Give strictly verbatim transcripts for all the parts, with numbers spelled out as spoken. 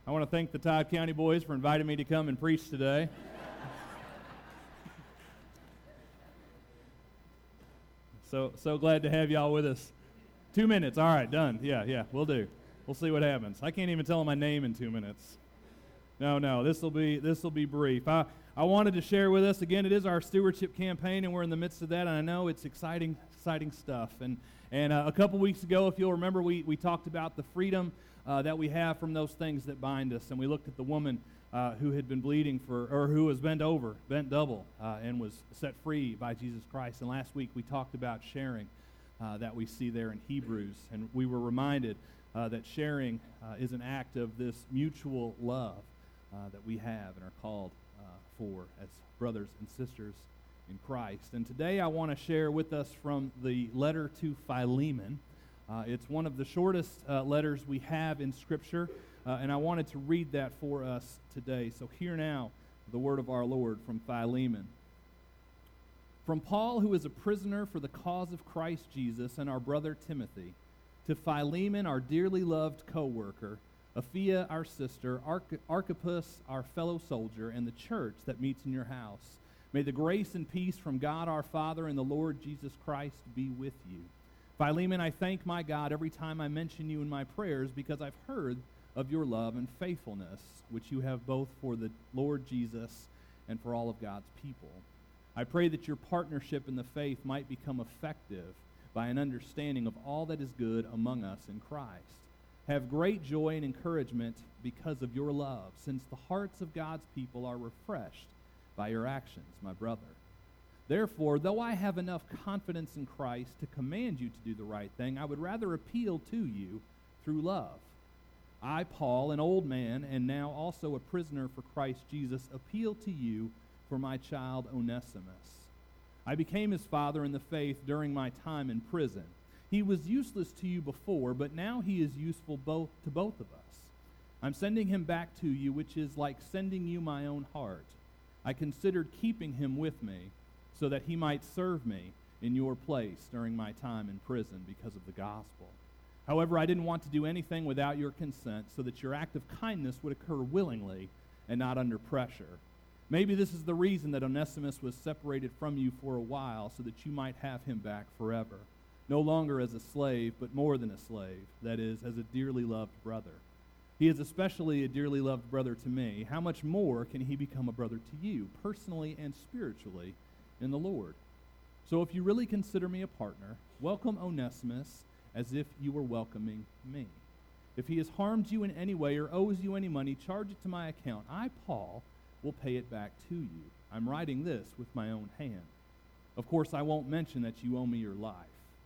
I want to thank the Todd County boys for inviting me to come and preach today. so so glad to have y'all with us. Two minutes. All right, done. Yeah, yeah, we'll do. We'll see what happens. I can't even tell them my name in two minutes. No, no, this will be this will be brief. I, I wanted to share with us, again, it is our stewardship campaign, and we're in the midst of that, and I know it's exciting, exciting stuff. And and uh, a couple weeks ago, if you'll remember, we, we talked about the freedom uh, that we have from those things that bind us, and we looked at the woman uh, who had been bleeding for, or who was bent over, bent double, uh, and was set free by Jesus Christ. And last week, we talked about sharing uh, that we see there in Hebrews, and we were reminded uh, that sharing uh, is an act of this mutual love uh, that we have and are called uh, for as brothers and sisters in Christ. And today I want to share with us from the letter to Philemon. Uh, it's one of the shortest uh, letters we have in Scripture, uh, and I wanted to read that for us today. So hear now the word of our Lord from Philemon. From Paul, who is a prisoner for the cause of Christ Jesus, and our brother Timothy, to Philemon, our dearly loved co-worker, Apphia, our sister, Arch- Archippus, our fellow soldier, and the church that meets in your house. May the grace and peace from God our Father and the Lord Jesus Christ be with you. Philemon, I thank my God every time I mention you in my prayers, because I've heard of your love and faithfulness, which you have both for the Lord Jesus and for all of God's people. I pray that your partnership in the faith might become effective by an understanding of all that is good among us in Christ. Have great joy and encouragement because of your love, since the hearts of God's people are refreshed by your actions, my brother. Therefore, though I have enough confidence in Christ to command you to do the right thing, I would rather appeal to you through love. I, Paul, an old man, and now also a prisoner for Christ Jesus, appeal to you for my child Onesimus. I became his father in the faith during my time in prison. He was useless to you before, but now he is useful both to both of us. I'm sending him back to you, which is like sending you my own heart. I considered keeping him with me so that he might serve me in your place during my time in prison because of the gospel. However, I didn't want to do anything without your consent, so that your act of kindness would occur willingly and not under pressure. Maybe this is the reason that Onesimus was separated from you for a while, so that you might have him back forever, no longer as a slave, but more than a slave, that is, as a dearly loved brother. He is especially a dearly loved brother to me. How much more can he become a brother to you, personally and spiritually, in the Lord? So if you really consider me a partner, welcome Onesimus as if you were welcoming me. If he has harmed you in any way or owes you any money, charge it to my account. I, Paul, will pay it back to you. I'm writing this with my own hand. Of course, I won't mention that you owe me your life.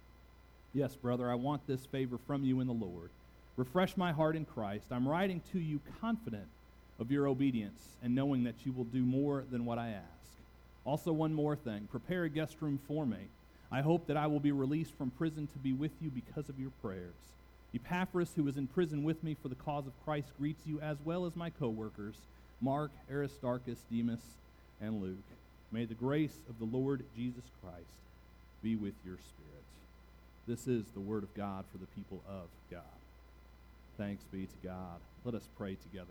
Yes, brother, I want this favor from you in the Lord. Refresh my heart in Christ. I'm writing to you confident of your obedience and knowing that you will do more than what I ask. Also, one more thing. Prepare a guest room for me. I hope that I will be released from prison to be with you because of your prayers. Epaphras, who is in prison with me for the cause of Christ, greets you, as well as my co-workers, Mark, Aristarchus, Demas, and Luke. May the grace of the Lord Jesus Christ be with your spirit. This is the word of God for the people of God. Thanks be to God. Let us pray together.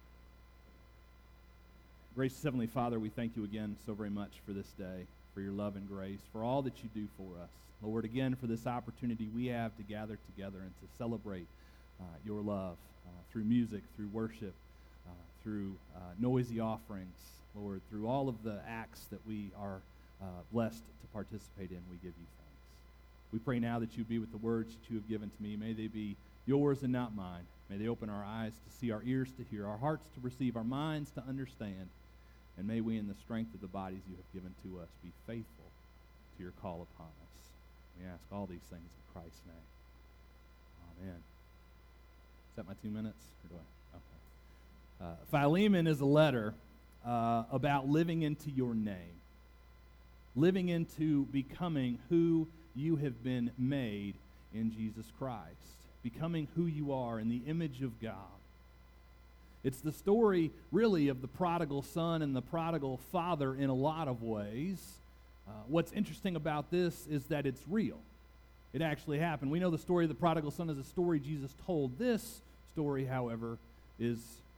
Gracious Heavenly Father, we thank you again so very much for this day, for your love and grace, for all that you do for us. Lord, again, for this opportunity we have to gather together and to celebrate uh, your love uh, through music, through worship, uh, through uh, noisy offerings, Lord, through all of the acts that we are uh, blessed to participate in. We give you thanks. We pray now that you be with the words that you have given to me. May they be yours and not mine. May they open our eyes to see, our ears to hear, our hearts to receive, our minds to understand. And may we, in the strength of the bodies you have given to us, be faithful to your call upon us. We ask all these things in Christ's name. Amen. Is that my two minutes? Or do I? Okay. Uh, Philemon is a letter uh, about living into your name, living into becoming who you have been made in Jesus Christ, becoming who you are in the image of God. It's the story, really, of the prodigal son and the prodigal father in a lot of ways. Uh, what's interesting about this is that it's real. It actually happened. We know the story of the prodigal son is a story Jesus told. This story, however, is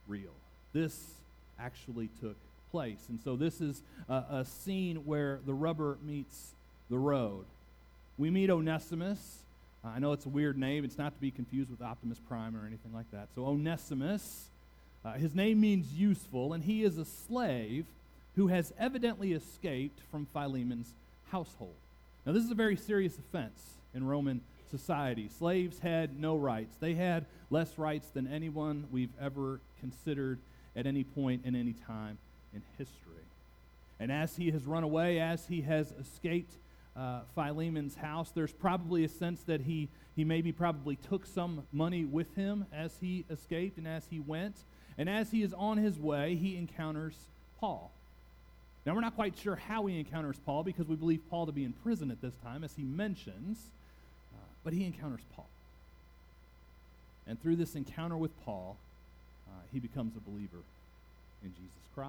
real. This actually took place. And so this is a, a scene where the rubber meets the road. We meet Onesimus. Uh, I know it's a weird name. It's not to be confused with Optimus Prime or anything like that. So Onesimus, uh, his name means useful, and he is a slave who has evidently escaped from Philemon's household. Now, this is a very serious offense in Roman society. Slaves had no rights. They had less rights than anyone we've ever considered at any point in any time in history. And as he has run away, as he has escaped uh, Philemon's house, there's probably a sense that he, he maybe probably took some money with him as he escaped and as he went. And as he is on his way, he encounters Paul. Now, we're not quite sure how he encounters Paul because we believe Paul to be in prison at this time, as he mentions, uh, but he encounters Paul. And through this encounter with Paul, uh, he becomes a believer in Jesus Christ.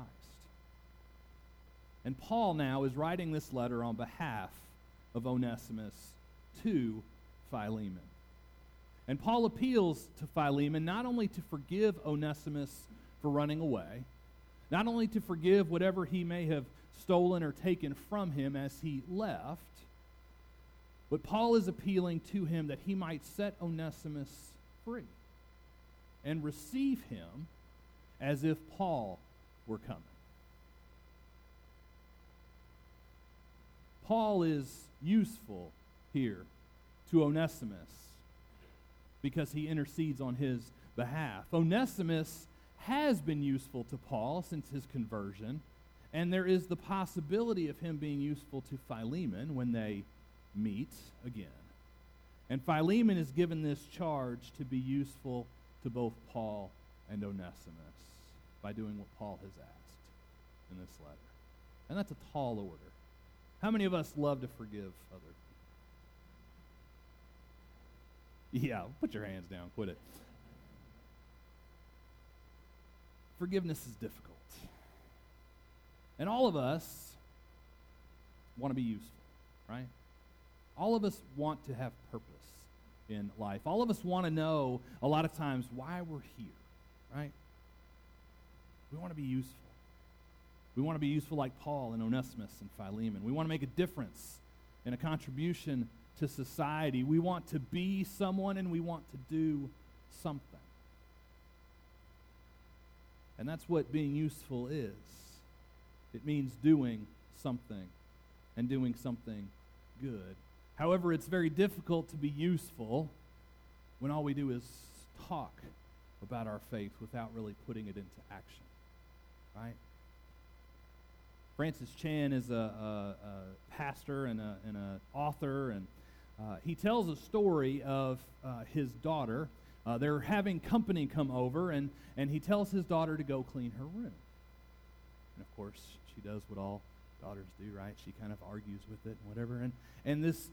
And Paul now is writing this letter on behalf of Onesimus to Philemon. And Paul appeals to Philemon not only to forgive Onesimus for running away, not only to forgive whatever he may have stolen or taken from him as he left, but Paul is appealing to him that he might set Onesimus free and receive him as if Paul were coming. Paul is useful here to Onesimus because he intercedes on his behalf. Onesimus has been useful to Paul since his conversion, and there is the possibility of him being useful to Philemon when they meet again. And Philemon is given this charge to be useful to both Paul and Onesimus by doing what Paul has asked in this letter. And that's a tall order. How many of us love to forgive other people? Yeah, put your hands down. Quit it. Forgiveness is difficult. And all of us want to be useful, right? All of us want to have purpose in life. All of us want to know a lot of times why we're here, right? We want to be useful. We want to be useful like Paul and Onesimus and Philemon. We want to make a difference and a contribution to society. We want to be someone and we want to do something. And that's what being useful is. It means doing something and doing something good. However, it's very difficult to be useful when all we do is talk about our faith without really putting it into action, right? Francis Chan is a, a, a pastor and an author, and uh, he tells a story of uh, his daughter. Uh, they're having company come over, and, and he tells his daughter to go clean her room. And of course, she does what all daughters do, right? She kind of argues with it and whatever. And, and this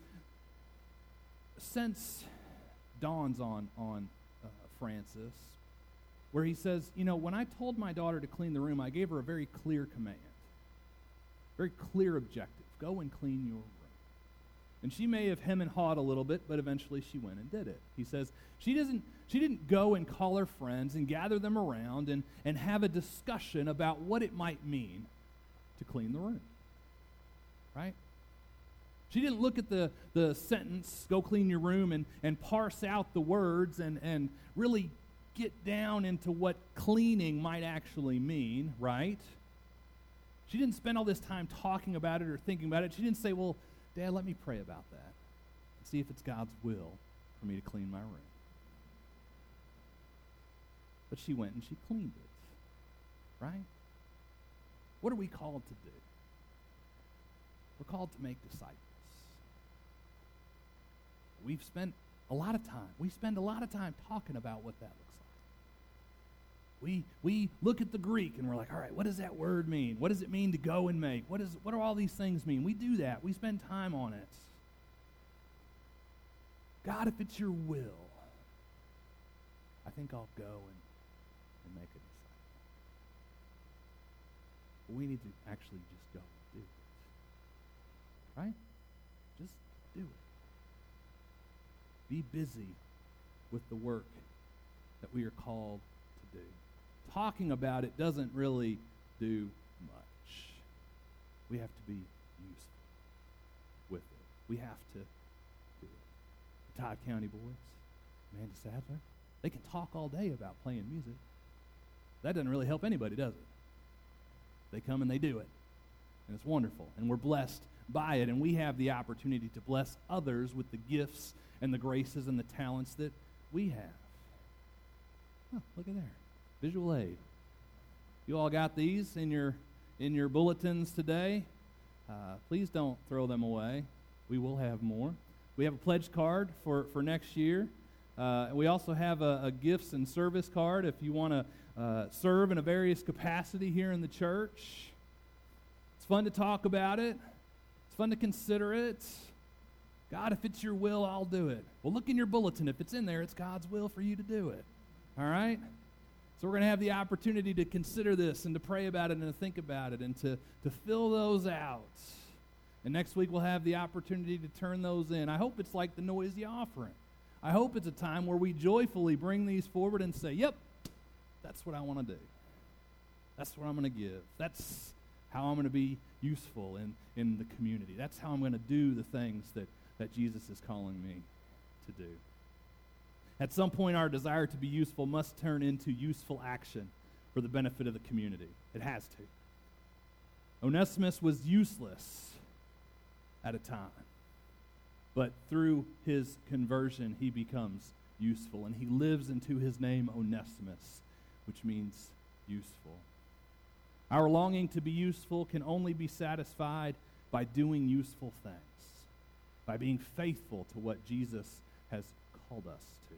sense dawns on, on uh, Francis, where he says, you know, when I told my daughter to clean the room, I gave her a very clear command, very clear objective. Go and clean your room. And she may have hem and hawed a little bit, but eventually she went and did it. He says she doesn't she didn't go and call her friends and gather them around and, and have a discussion about what it might mean to clean the room. Right? She didn't look at the, the sentence, go clean your room, and, and parse out the words and, and really get down into what cleaning might actually mean, right? She didn't spend all this time talking about it or thinking about it. She didn't say, well, Dad, let me pray about that and see if it's God's will for me to clean my room. But she went and she cleaned it, right? What are we called to do? We're called to make disciples. We've spent a lot of time, we spend a lot of time talking about what that looks like. We, we look at the Greek and we're like, all right, what does that word mean? What does it mean to go and make? What, is, what do all these things mean? We do that. We spend time on it. God, if it's your will, I think I'll go and, and make a disciple. But we need to actually just go and do it. Right? Just do it. Be busy with the work that we are called to do. talking about it doesn't really do much. We have to be useful with it. We have to do it. The Todd County Boys, Amanda Sadler, they can talk all day about playing music. That doesn't really help anybody, does it? They come and they do it. And it's wonderful. And we're blessed by it. And we have the opportunity to bless others with the gifts and the graces and the talents that we have. Oh, look at there. Visual aid. You all got these in your in your bulletins today. Uh, please don't throw them away. We will have more. We have a pledge card for, for next year. Uh, we also have a, a gifts and service card if you want to uh, serve in a various capacity here in the church. It's fun to talk about it. It's fun to consider it. God, if it's your will, I'll do it. Well, look in your bulletin. If it's in there, it's God's will for you to do it. All right? So we're going to have the opportunity to consider this and to pray about it and to think about it and to, to fill those out. And next week we'll have the opportunity to turn those in. I hope it's like the noisy offering. I hope it's a time where we joyfully bring these forward and say, yep, that's what I want to do. That's what I'm going to give. That's how I'm going to be useful in, in the community. That's how I'm going to do the things that, that Jesus is calling me to do. At some point, our desire to be useful must turn into useful action for the benefit of the community. It has to. Onesimus was useless at a time, but through his conversion, he becomes useful, and he lives into his name Onesimus, which means useful. Our longing to be useful can only be satisfied by doing useful things, by being faithful to what Jesus has called us to.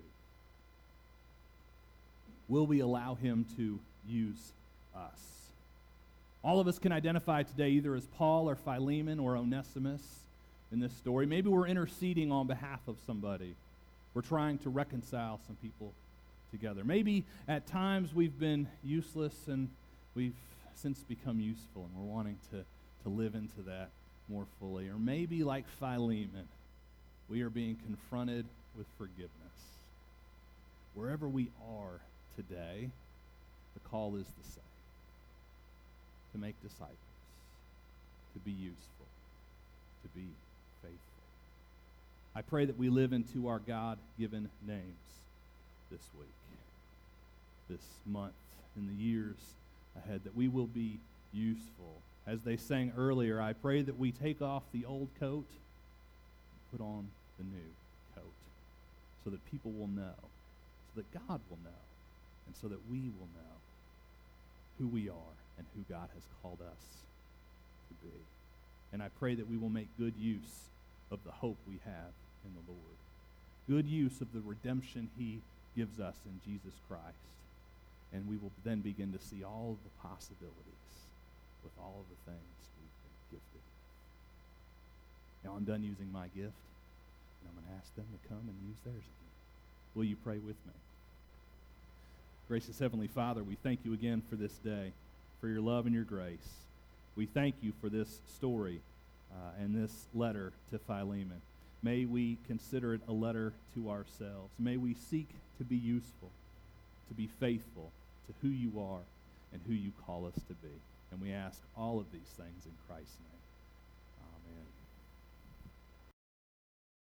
Will we allow him to use us? All of us can identify today either as Paul or Philemon or Onesimus in this story. Maybe we're interceding on behalf of somebody. We're trying to reconcile some people together. Maybe at times we've been useless and we've since become useful and we're wanting to, to live into that more fully. Or maybe like Philemon, we are being confronted with forgiveness. Wherever we are today, the call is the same. To make disciples, to be useful, to be faithful. I pray that we live into our God-given names this week, this month, in the years ahead, that we will be useful. As they sang earlier, I pray that we take off the old coat and put on the new coat so that people will know, so that God will know, and so that we will know who we are and who God has called us to be. And I pray that we will make good use of the hope we have in the Lord. Good use of the redemption he gives us in Jesus Christ. And we will then begin to see all of the possibilities with all of the things we've been gifted. Now I'm done using my gift, and I'm going to ask them to come and use theirs again. Will you pray with me? Gracious Heavenly Father, we thank you again for this day, for your love and your grace. We thank you for this story uh, and this letter to Philemon. May we consider it a letter to ourselves. May we seek to be useful, to be faithful to who you are and who you call us to be. And we ask all of these things in Christ's name.